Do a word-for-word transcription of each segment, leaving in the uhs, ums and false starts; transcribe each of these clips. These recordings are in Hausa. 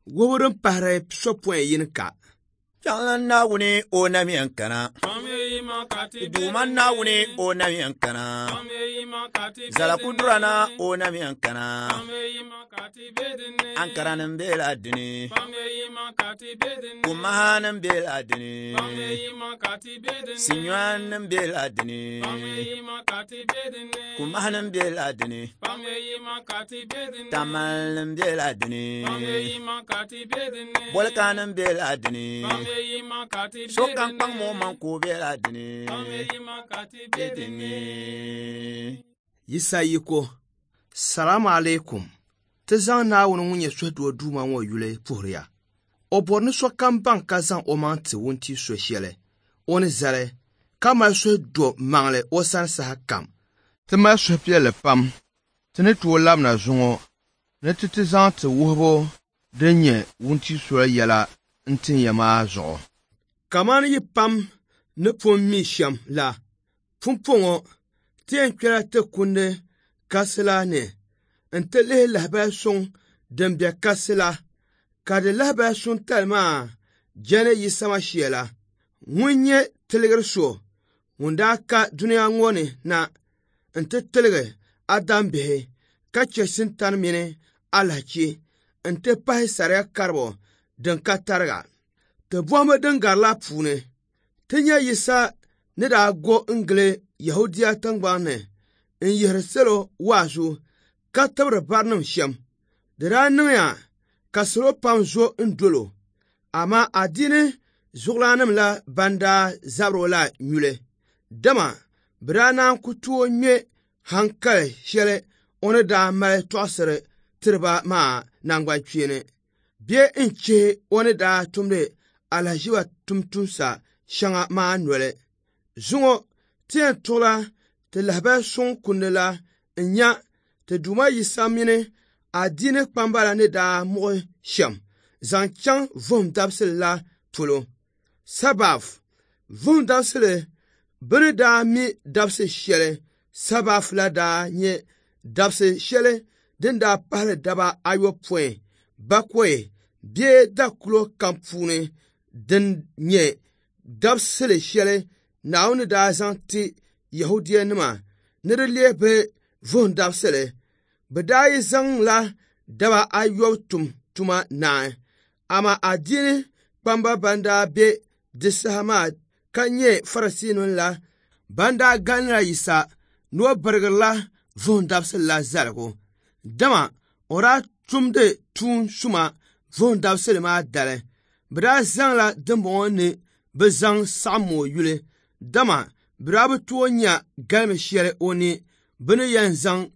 Woburin pahare sopwen yin ka. Jangan na wuni o na mi ankana. Duman na wuni o na mi ankana. Zala kudrana o na mi ankana. Ankara nambela dini. Kumaha nambela dini. Sinywan nambela dini. Kumaha nambela dini. Tamal nambela dini. Bolka nambela dini. So kan pang mo man ko bela dini. Yisa yiko. Salamu alaikum. Te zang na wun wunye swedwa duma wa yule puhria. Obor ni so kan bang ka zang o man te wunti so shele. Oni zale. Kama swedwa mangle o san sa kam. Te ma swepye pam. Te ne tuwo lam na zungo. Ne te te zang te wuhbo. Denye wunti so yela. Ntin yama zo. Kaman yi pam ne pon mi sham la. Pumpongo. Tien kwela te kunde kasela ne. Nte le lahba son dembia kasela. Kade lahba son talma. Jane yi sama shiela. Mwenye telegre so. Wunda ka dunia ngone na. Nte telegre adam behe. Kache sintan mine alhachi. Nte pahe sarea karbo. Den katarga. Te buame den garla pune. Tenya yisa neda go ingle Yahudia tangbane. In yerselo wazu. Katabre barnum shem. Dera naya. Kasro pamzo indolo. Ama adine zuglanum la banda zabro la mule. Dama. Brana kutuo nye hankale shele. One da male toasere. Tirba ma nangwa chine. Bie inche one da tumde alajiwa tumtumsa shanga ma nwele. Zungo tien tola te lahba son kundela nya te duma yisamine adine kpambala ne da mo shem. Zanchang vom dabsel la tulo. Sabaf vom dabsele bene da mi dabse shele. Sabaf la da nye dabse shele den da pale daba ayo point. Bakwe bie da kulo kampune den nye dabsele shele nauni da zanti Yahudia nima nere lebe von dabsele bedaye zang la daba ayo tum tuma na ama adini pamba banda be disahama kanye farasino la banda ganra yisa no bergla von dabsele la zalgo dama ora tumde tun suma von dabsele ma dale bra zang la dembo ne bezang samo yule dama bra beto nya galme shere oni bene yan zang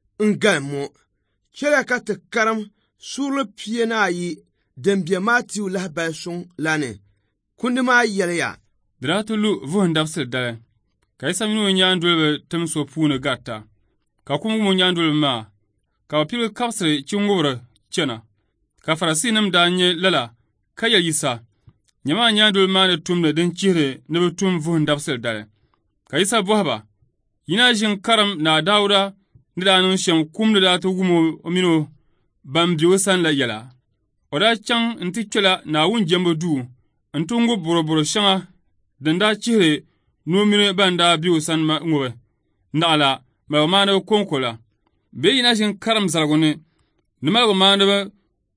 ngalmo chere ka te karam sur le pied na yi dembia matiu la bason lane kundi ma yele ya dratulu von dabsele dale kaisa minu nyandul temso puna gatta ka kuma mo nyandul ma ka pil kapsre chungura chena ka farasinam danye lala kaya yisa nyama nyandul mane tumne den chire ne betum von dabsel dale kayisa bohaba yina jin karam na dauda ni danun shem kumde da to gumo omino bambiyo san la yala oda chang nti chela na wun jembo du ntungu boroboro shanga den da chire no mine banda biyo san ma ngobe ndala ma mane konkola be yina jin karam zargone nimal mane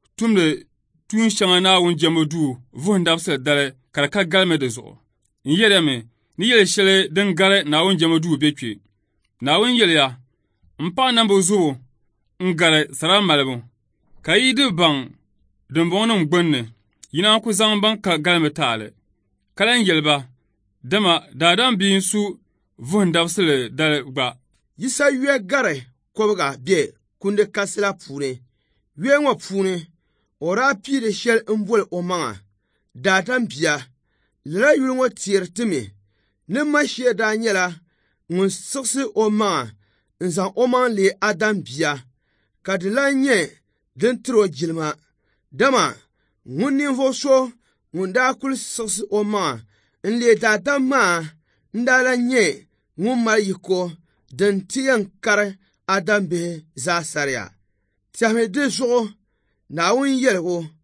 tumde tun shanga na wun jembo du von dabsel dale karaka galme de zo yeleme ni yele shele den gale na wun jembo du bekwe na wun yele ya mpa nambo zo ngale sara malabo kayide bang den bonon gbonne yina ku zang ban ka galme tale kalan yelba dama dadan bin su von dabsel dale ba yisa yue gare kobaga bie kunde kasela pune yue ngo pune ora pide shel mbol o manga datan bia la yulngo tiertime ne mashie da nyela ngun soksi o manga nzan o man le adam bia kadila nye dentro jilma dama ngun vo so ngunda kul soksi o manga nle datan ma ndala nye ngun mayiko dentiyan kar adam be za saria tiame de so na wun yelgo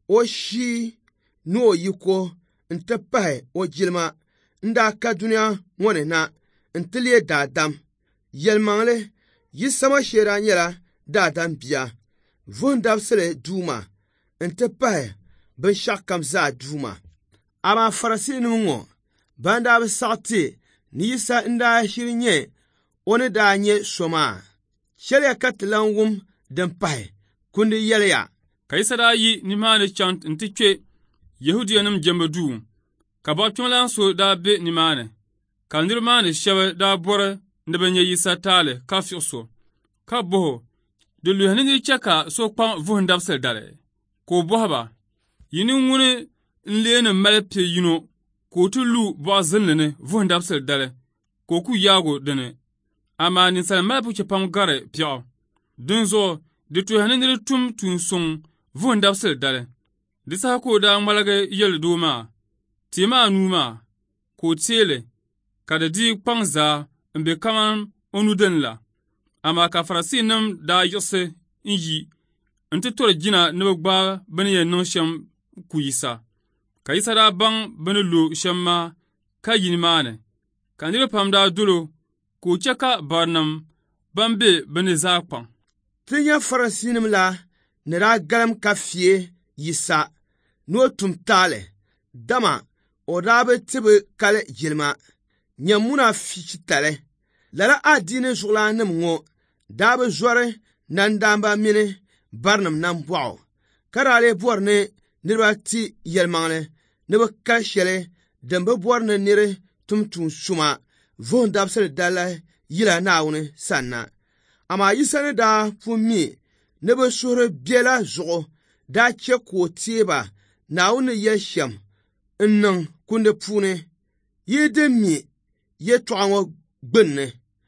o shii ni o yiko n-ti pahi o jilima n-daa ka duniya ŋɔ ni na n-ti lee daadam. Yɛlimaŋli yi sama sheedaa nyɛla daadam bia, vuhum dabisili duuma n-ti pahi binshɛɣu kam zaa duuma. Amaa Farisiinima ŋɔ ban daa bi saɣi ti ni Yisa n-daa shiri nyɛ o ni daa nyɛ so maa, shɛliya ka ti lan wum din pahi kundi yɛliya. Ka Yisa daa yi nimaani chaŋ n-ti kpe Yahudiyanim jɛmbu duu, ka bɔɣikpiŋlan so daa be nimaani, ka niriba maa ni shɛba daa bɔri ni bɛ nya Yisa taali ka fiɣiso, ka boho, di luhi ni niri chɛ ka so kpaŋ vuhum dabisili dali, ka o bɔhi ba, yini ŋuni n-leeni mali pe yino, ka o ti lu bɔɣizilini ni vuhum dabisili dali, ka o ku yaago dini. Amaa ninsali malibu chɛ pam gari piɛɣu. Dinzuɣu, di tuhi ni niri tum tuunsuŋ vuhum dabisili dali. Di saha ka o daa ŋmaligi yɛli doo maa, tii maa nuu maa, ka o teeli, ka di di kpaŋ zaa n-be kaman o nudini la. Amaa ka Farisiinima daa yiɣisi n-yi n-ti tori jina ni bɛ gbaai bɛ ni yɛn niŋ shɛm ku Yisa. Ka Yisa daa baŋ bɛ ni lo shɛm maa ka yi nimaani, ka niriba pam daa dolo, ka o chɛ ka barinima ban be bɛ ni zaa kpaŋ. Ti nya Farisiinima la ni daa galim ka fie Yisa ni o tum taali, dama o daa bi ti bɛ kali jilima, nyɛ munafiki lala adiini zuɣulaanim ŋɔ daa bi zɔri nandaamba mini barinim nan bɔɣu, ka daa lee bɔri ni niriba ti yɛlimaŋli ni bɛ kali shɛli din bi bɔri ni niri tum tuunsuma vuhum dabisili dali yila Naawuni sanna. Amaa Yisa ni daa pun mi ni bɛ suhuri biɛla zuɣu daa chɛ ka o teeba Naawuni yɛli shɛm n-niŋ kundi puuni, yi din mi yɛltɔɣa ŋɔ gbinni,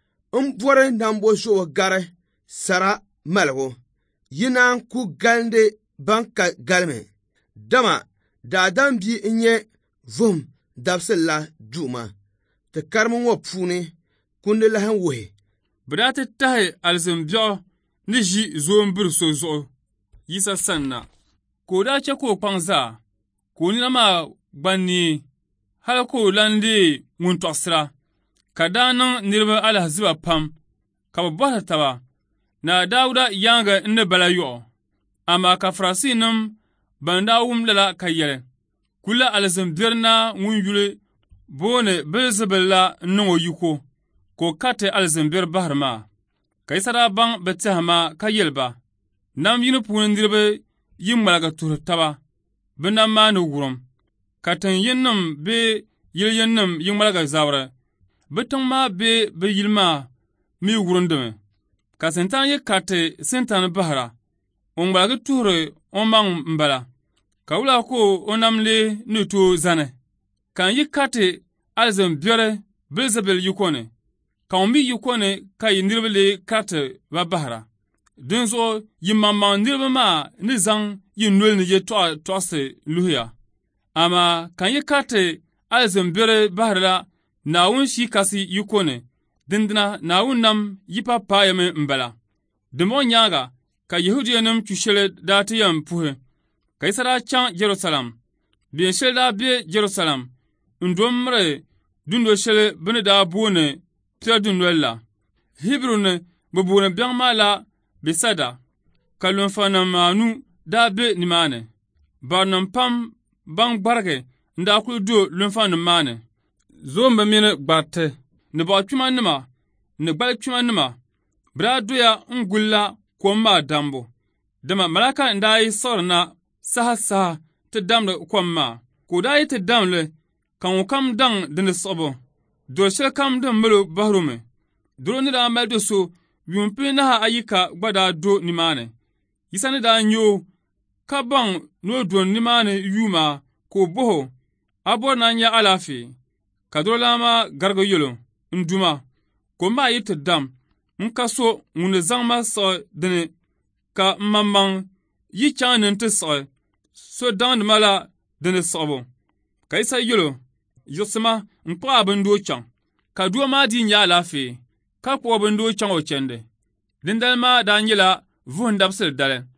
n bɔri nambo zuɣu gari sara malibu, yi naan ku galindi ban ka galimi, dama daadam bi n-nyɛ vuhum dabisili la duuma. Ti karimi ŋɔ puuni kundi lahin wuhi. Bɛ daa ti tahi alizimbiɛɣu ni ʒi zoombiri so zuɣu Yisa sani na, ka o daa chɛ ka o kpaŋ zaa, ka o nina maa gbannii, hali ka o lan lee ŋun tɔɣisira, ka daa niŋ niriba alahiziba pam, ka bɛ bɔhiri taba, na Daawuda yaaŋga n-ni bala yɔɣu. Amaa ka Farisiinima ban daa wum lala ka yɛli, kula alizimbiɛri naa ŋun yuli booni Bilzibuli la n-niŋ o yiko, ka o kariti alizimbiɛri bahiri maa. Ka Yisa daa baŋ bɛ tɛha maa ka yɛli ba, nam yini puuni niriba yi ŋmaligi tuhiri taba, bɛ nam maa ni wurim, ka tin yinnim bee yili yinnim yi ŋmaligi zabiri, bɛ tiŋ maa bee bɛ yili maa mi wurindimi. Ka Sintani yi kariti Sintani bahira, o ŋmaligi tuhiri o maŋ m-bala, ka wula ka o nam lee ni tooi zani, ka n yi kariti alizimbiɛri Bilzibuli yiko ni, ka ŋun mi yiko ni ka yi niriba lee kariti ba bahira. Dinzuɣu yi maŋmaŋ niriba maa ni zaŋ yi noli ni yɛltɔɣa tɔɣisi luhiya. Amaa ka n yi kariti alizimbiɛri bahirila Naawuni shii kasi yiko ni, dindina Naawuni nam yi pa paayami m-bala. Dimbɔŋ nyaaŋa ka Yahudiyanim chu shɛli daa ti yɛn puhi, ka Yisa daa chaŋ Jerusalɛm. Biɛn shɛli daa be Jerusalɛm n-do m-miri dundo shɛli bɛ ni daa booni piɛri dundoli la. Hibru ni bɛ booni biɛŋ maa la Besada, ka lunfanima anu daa be nimaani. Barinima pam ban gbarigi n-daa kuli do lunfanima maa ni. Zoomba mini gbariti, ni bɔɣikpimanima, ni gbalikpimanima, bɛ daa doya n-gulila kom maa dambu. Dama malaka n-daa yi siɣiri na saha-saha ti damdi kom maa, ka o daa yi ti damli, ka ŋun kam daŋ dini siɣibu. Doli shɛli kam din mali bahiro mi. Dolo ni daa mali do so, yuumpili naha ayi ka gba daa do nimaani. Yisa ni daa nya o, ka baŋ ni o do nimaani yuuma, ka o boho, a bɔri na nya alaafee. Ka dolo lana maa garigi yɛlo, n-duma, kom maa yi ti dam, n-ka so ŋun ni zaŋ ma siɣi dini, ka m-maŋmaŋ yi chaŋ ni n-ti siɣi, so daŋdi ma la dini siɣibu. Ka Yisa yɛlo, yiɣisima n-kpuɣi a bindoo chaŋ, ka doo maa di nya alaafee, ka kpuɣi bindoo chaŋ o chɛndi. Dindali maa daa nyɛla vuhum dabisili dali.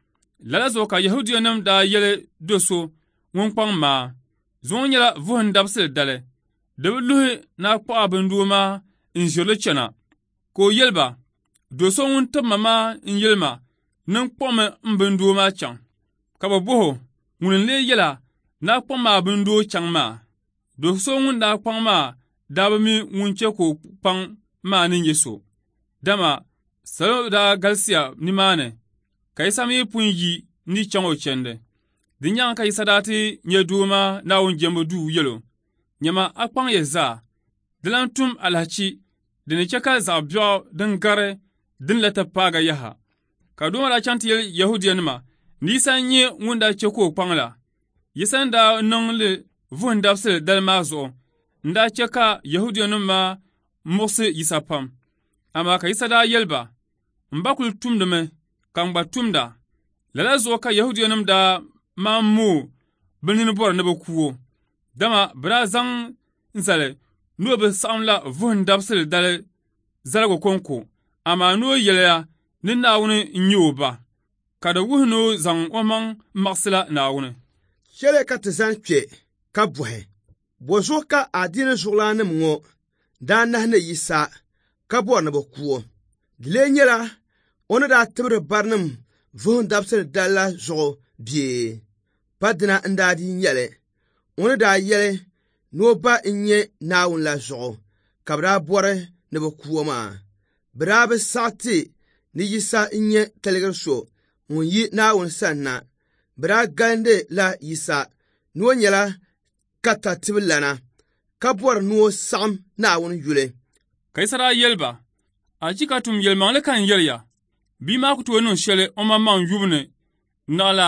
Lala zo ka Yahudiyanim daa yɛli do so ŋun kpaŋ maa. Zuŋɔ nyɛla vuhim dabisili dali. Di bi luhi na kpaɣa bindoo maa n-ʒirili chana. Ka o yɛli ba, do so ŋun tibima maa n-yɛli ma nin kpuɣimi n-bindoo maa chaŋ. Ka bɛ boho ŋun lee yɛla na kpaŋ maa bindoo chaŋ maa. Do so ŋun daa kpaŋ maa daa bi mi ŋun chɛ ka o kpaŋ maa ni nyɛ so. Dama salo daa galisiya nimaani, ka Yisa mi pun yi ni chaŋ o chɛndi. Di nyaaŋa ka Yisa daa ti nyɛ doo maa Naawuni jɛmbu duu yɛlo. Nyɛma a kpaŋ ya zaa. Di lan tum alahachi di ni chɛ ka zaɣ' biɛɣu din gari din la ti paaga yaha. Ka doo maa daa chaŋ ti yɛli Yahudiyanima ni Yisa n-nyɛ ŋun daa chɛ ka o kpaŋ la. Yisa n-daa niŋli vuhim dabisili dali maa zuɣu n-daa chɛ ka Yahudiyanima maa muɣisi Yisa pam. Amaa ka Yisa daa yɛli ba, m ba kuli tumdimi ka m gba tumda. Lala zuɣu ka Yahudiyanima daa maa mooi bɛ nini bɔri ni bɛ kuo. Dama bɛ daa zaŋ n-zali ni o bi saɣimla vuhim dabisili dali zaligu konko. Amaa ni o yɛliya ni Naawuni n-nyɛ o ba, ka di wuhi ni o zaŋ o maŋ maɣisila Naawuni. Shɛli ka ti zaŋ kpe ka bɔhi. Bo zuɣu ka adiini zuɣulaanim ŋɔ daa nahi ni Yisa ka bɔri ni bɛ kuo. Di lee nyɛla o ni daa tibiri barinim vuhim dabisili dali la zuɣu bee. Pa dina n-daa di nyɛli. O ni daa yɛli ni o ba n-nyɛ Naawuni la zuɣu ka bɛ daa bɔri ni bɛ kuo maa. Bɛ daa bi saɣiti ni Yisa n-nyɛ taligiri so ŋun yi Naawuni sani na. Bɛ daa galindi la Yisa ni o nyɛla ka ta tibi lana ka bɔri ni o saɣim Naawuni yuli. Ka Yisa daa yɛli ba, a chi ka tum yɛlimaŋli ka n-yɛliya. Bia maa ku tooi niŋ shɛli o maŋmaŋ yubu ni, naɣila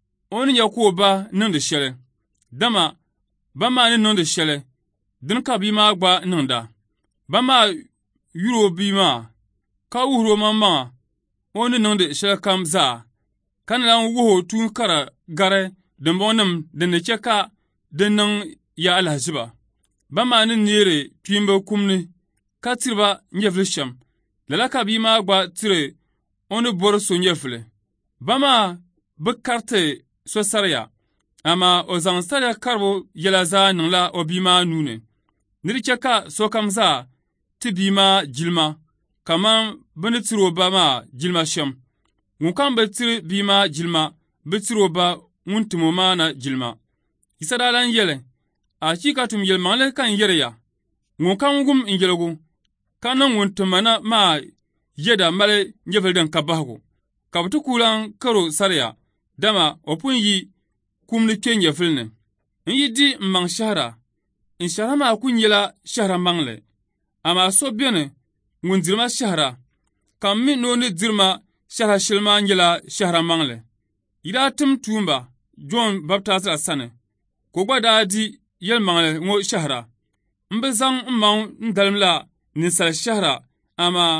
o ni nya ka o ba niŋdi shɛli. Dama ba maa ni niŋdi shɛli, dini ka bia maa gba niŋda. Ba maa yuri o bia maa, ka wuhiri o maŋmaŋa o ni niŋdi shɛli kam zaa, ka na lan wuhi o tuun kara gari dimbɔŋnim din ni chɛ ka din niŋ ya alahaziba. Ba maa ni neeri kpiimba kumni ka tiri ba nyɛvili shɛm. Lala ka bia maa gba tiri o ni bɔri so nyɛvili. Ba maa bi kariti so sariya, amaa o zaŋ sariya karibu yɛla zaa niŋla o bia maa nuuni. Ni di chɛ ka sokam zaa ti bia maa jilima, kaman bɛ ni tiri o ba maa jilima shɛm. Ŋun kam bi tiri bia maa jilima, bi tiri o ba ŋun tim o maa na jilima. Yisa daa lan yɛli, a chi ka tum yɛlimaŋli ka n-yɛliya. Ŋun kam wum n-yɛligu, ka niŋ ŋun tim ma na maa yɛda mali nyɛvili din ka bahigu. Ka bɛ ti kuulan karo sariya, dama o pun yi kumni kpe nyɛvili ni. N yi di n-maŋ shɛhira, n shɛhira maa ku nyɛla shɛhira maŋli. Amaa so beni ŋun diri ma shɛhira, ka m mi ni o ni diri ma shɛhira shɛli maa nyɛla shɛhira maŋli. Yi daa tim tuumba John Baptazira sani, ka o gba daa di yɛlimaŋli ŋɔ shɛhira. M bi zaŋ n-maŋ n-dalim la ninsali shɛhira, amaa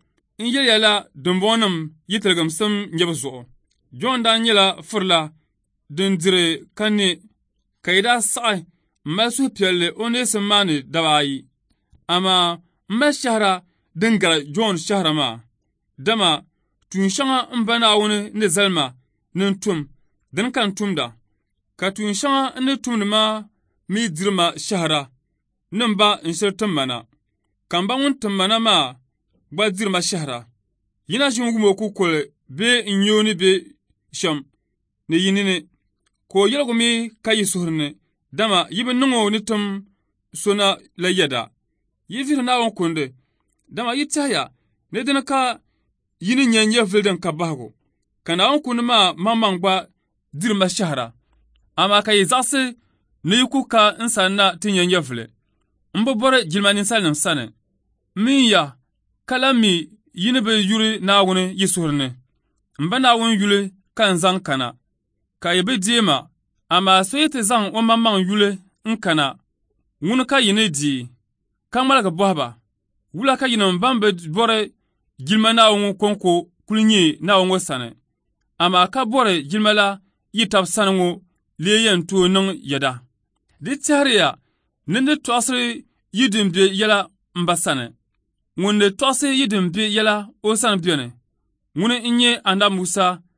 n yɛliya la dimbɔŋnim yitiligimsim nyɛbu zuɣu. John daa nyɛla firila din diri ka ne, ka yi daa saɣi m-mali suhupiɛlli o neesim maa ni daba ayi. Amaa m mali shɛhira din gari John shɛhira maa. Dama tuun shɛŋa m-ba Naawuni ni zalima ni n-tum, dini ka n-tumda. Ka tuun shɛŋa ni tumdi maa mi diri ma shɛhira, ni m ba n-shiri tim ma na. Ka m ba ŋun tim ma na maa gba diri ma shɛhira. Yina ʒi n-wum o kukuli bee n-nyɛ o ni be shɛm ni yi nini, ka o yɛligu mi ka yi suhuri ni, dama yi bi niŋ o ni tim so na la yɛda. Yi vihiri Naawuni kundi, dama yi tɛhiya ni dini ka yi ni nya nyɛvili din ka bahigu, ka Naawuni kundi maa maŋmaŋ gba diri ma shɛhira. Amaa ka yi zaɣisi ni yi ku ka n-sani na ti nya nyɛvili. M bi bɔri jilima ninsalinima sani. M mi ya ka la mi yi ni bi yuri Naawuni yi suhuri ni. M ba Naawuni yuli ka n zaŋ kana, ka yi bi deema, amaa so yi ti zaŋ o maŋmaŋ yuli n-kana, ŋuni ka yi ni dii, ka ŋmaligi bɔhi ba, wula ka yinim ban bi bɔri jilima Naawuni konko kuli nyɛ Naawuni ŋɔ sani, amaa ka bɔri jilima la yi tabi sani ŋɔ lee yɛn tooi niŋ yɛda. Di tɛhiriya ni ni tɔɣisiri yi din be yɛla m ba sani. Ŋun ni tɔɣisi yi din be yɛla o sani beni, ŋuni n-nyɛ Annabi Musa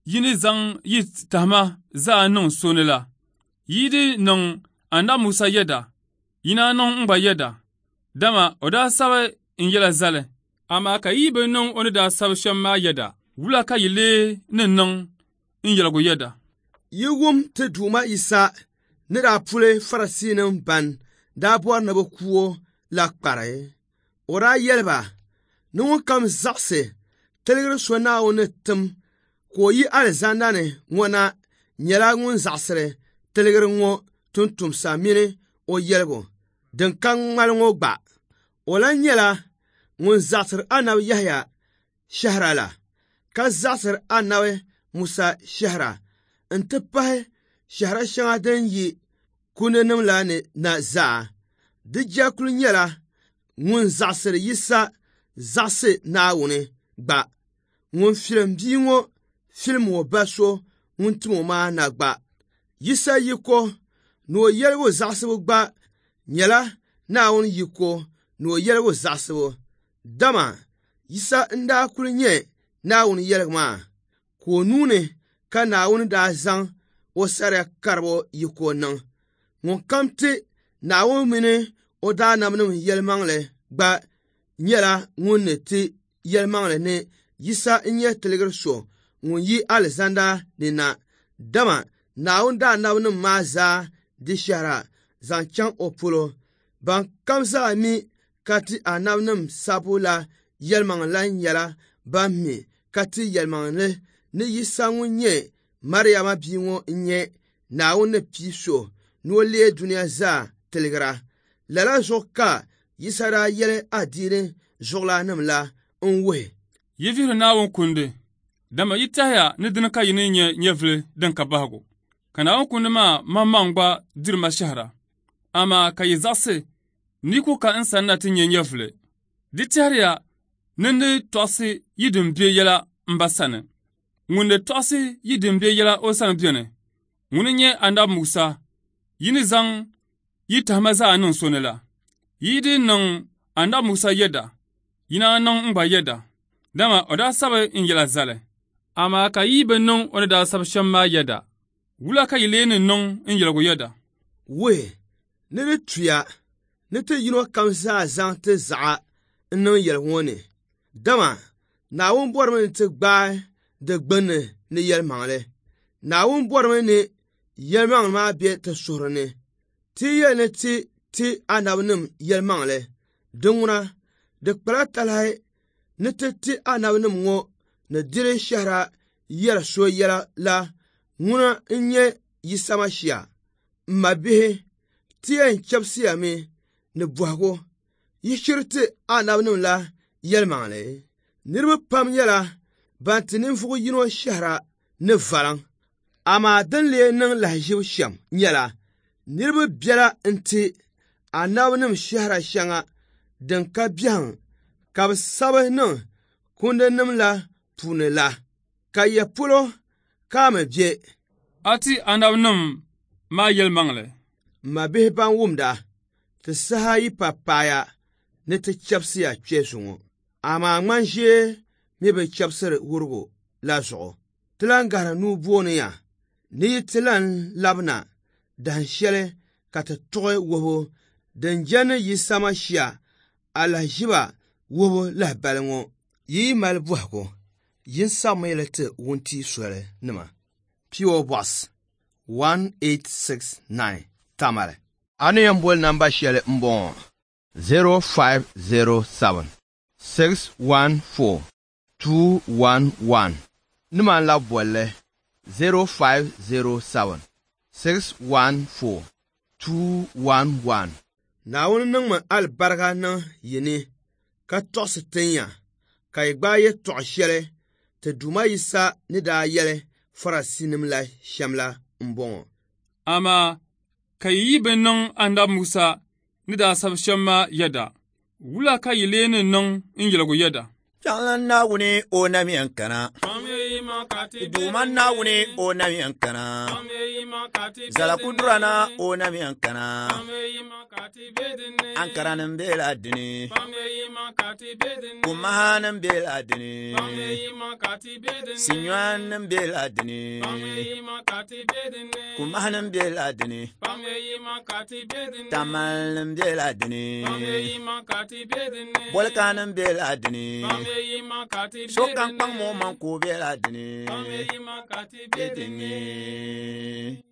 yini zaŋ yi tahama za a niŋ soni la, yi di niŋ annabi Musa yɛda, yina niŋ n gba yɛda, dama o daa sabi n yɛla zali. Amaa ka yi bi niŋ o ni daa sabi shɛm maa yɛda, wula ka yi lee ni niŋ n yɛligu yɛda. Yi wum ti Duuma Isa ni daa puli Farisinim ban daa bɔri ni bi kuo la kpari. O daa yɛliba, ni ŋun kam zaɣisi tiligiri so Naawuni ni tim ka o yi alizanda ni ŋɔ na nyɛla ŋun zaɣisiri tiligiri ŋɔ tuntumsa mini o yɛligu din ka ŋmali ŋɔ gba. O lan nyɛla ŋun zaɣisiri annabi Yahya shɛhira la, ka zaɣisiri annabi Musa shɛhira, n ti pahi shɛhira shɛŋa din yi kundinim la ni na zaa. Di jɛli kuli nyɛla ŋun zaɣisiri Yisa zaɣisi Naawuni gba, ŋun filim bia ŋɔ filim o ba so ŋun tim o maa na gba. Yisa yiko ni o yɛligu zaɣisibu gba nyɛla Naawuni yiko ni o yɛligu zaɣisibu. Dama Yisa n daa kuli nyɛ Naawuni yɛligu maa, ka o nuuni ka Naawuni daa zaŋ o sariya karibu yiko niŋ. Ŋun kam ti Naawuni mini o daanamnim yɛlimaŋli gba nyɛla ŋun ni ti yɛlimaŋli ni Yisa n nyɛ tiligiri so ŋun yi alizanda ni na. Dama Naawuni daanamnim maa zaa di shɛhira zaŋ chaŋ o polo. Ban kam zaa mi ka ti annabinim sabu la yɛlimaŋli la nyɛla ban mi ka ti yɛlimaŋli ni Yisa ŋun nyɛ Mariyama bia ŋɔ n nyɛ Naawuni ni pii so ni o lee duniya zaa tiligira. Lala zuɣu ka Yisa daa yɛli adiini zuɣulaanim la n wuhi. Yi vihiri Naawuni kundi, dama yi tahiya ni dini ka yini nyɛ nyɛvili din ka bahigu. Ka Naawuni kundi maa maŋmaŋ gba diri ma shɛhira. Amaa ka yi zaɣisi ni ku ka n sanna ti nyɛ nyɛvili. Di tɛhiriya ni ni tɔɣisi yi din be yɛla n ba sani. Ŋun ni tɔɣisi yi din be yɛla o sani beni, ŋuni nyɛ annabi Musa, yi ni zaŋ yi tahima zaa niŋ soni la. Yi di niŋ annabi Musa yɛda, yina niŋ n gba yɛda, dama o daa sabi n yɛla zali. Amaa ka yi bi niŋ o ni daa sabi shɛm maa yɛda, wula ka yi lee ni niŋ n yɛligu yɛda. Wuhi, ni di tuya, ni ti yino kam zaa zaŋ ti zaɣa n niŋ yɛligu ŋɔ ni. Dama Naawuni bɔrimi ni ti gbaai di gbinni ni yɛlimaŋli. Naawuni bɔrimi ni yɛlimaŋli maa be ti suhuri ni. Ti yɛli ni ti ti annabinim yɛlimaŋli. Di ŋuna, di kpala talahi ni ti ti annabinim ŋɔ ni diri shɛhira yɛri so yɛla la ŋuna n nyɛ Yisa Mashia. M ma bihi, ti yɛn chɛbisiya mi ni bɔhigu yi shiri ti annabinim la yɛlimaŋli. Niriba pam nyɛla ban ti ninvuɣu yino shɛhira ni valaŋ. Amaa din lee niŋ lahaʒibu shɛm nyɛla niriba biɛla n ti annabinim shɛhira shɛŋa din ka biɛhim ka bi sabi niŋ kundinim la puuni la, ka ya polo kaami be. A ti annabinim maa yɛlimaŋli. Ma bihi ban wumda, ti saha yi pa paaya ni ti chɛbisiya kpe zuŋɔ. Amaa ŋman ʒee mi bi chɛbisiri wurugu la zuɣu. Ti lan gahiri nuu booniya, ni yi ti lan labina dahin shɛli ka ti tuɣi wuhibu din jɛni Yisa Mashia a lahaʒiba wuhibu lahabali ŋɔ. Yi mali bɔhigu, yin sabimi yɛli ti wuntia soli nima. P O Box one eight six nine Tamale. A ni yɛn boli namba shɛli n bɔŋɔ zero five zero seven six one four two one one. Nima la bolli zero five zero seven six one four two one one. Naawuni niŋ mi alibarika niŋ yini ka tɔɣisi tinya ka yi gbaai yɛltɔɣa shɛli ti Duuma Yisa ni daa yɛli Farisinim la shɛm la n bɔŋɔ. Amaa ka yi yi bi niŋ annabi Musa ni daa sabi shɛm maa yɛda, wula ka yi lee ni niŋ n yɛligu yɛda. Chaŋla Naawuni o namiyan kana. duman nawuni o namiyan kana zala kudurana o namiyan kana ankaranin bela dini kumahanin bela dini sinywanin bela dini kumahanin bela dini tamalnin bela dini bolkanin bela dini sokan kpang mo man ko bela dini bedini